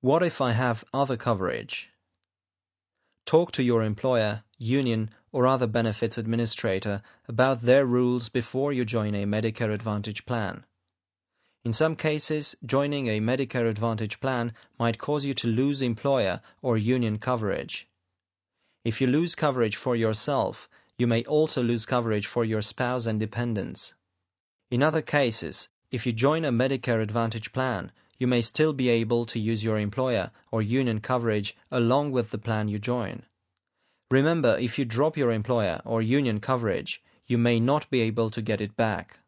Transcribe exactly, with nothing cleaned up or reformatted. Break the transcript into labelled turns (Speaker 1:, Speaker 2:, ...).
Speaker 1: What if I have other coverage? Talk to your employer, union, or other benefits administrator about their rules before you join a Medicare Advantage plan. In some cases, joining a Medicare Advantage plan might cause you to lose employer or union coverage. If you lose coverage for yourself, you may also lose coverage for your spouse and dependents. In other cases, if you join a Medicare Advantage plan, you may still be able to use your employer or union coverage along with the plan you join. Remember, if you drop your employer or union coverage, you may not be able to get it back.